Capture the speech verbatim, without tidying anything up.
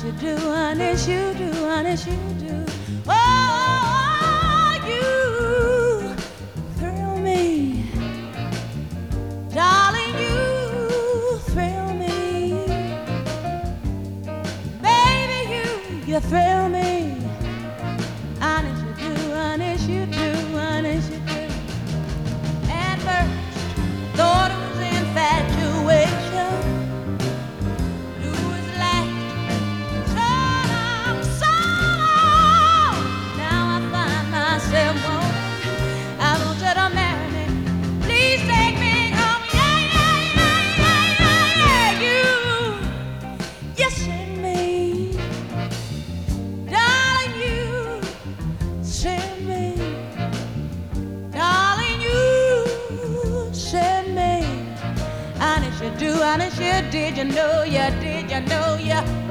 you do, honest you do, honest you do. Oh, you thrill me, darling, you thrill me, baby, you, you thrill me, honest you do, honest you do, honest you do. At first, thought it was infatuation. Lose light, turn up, song. Now I find myself wanting, I want you to marry me. Please take me home. Yeah, yeah, yeah, yeah, yeah, yeah. You, you send me, darling, you send me, darling, you send me. Honest you do, honest you did, you know you did, you know you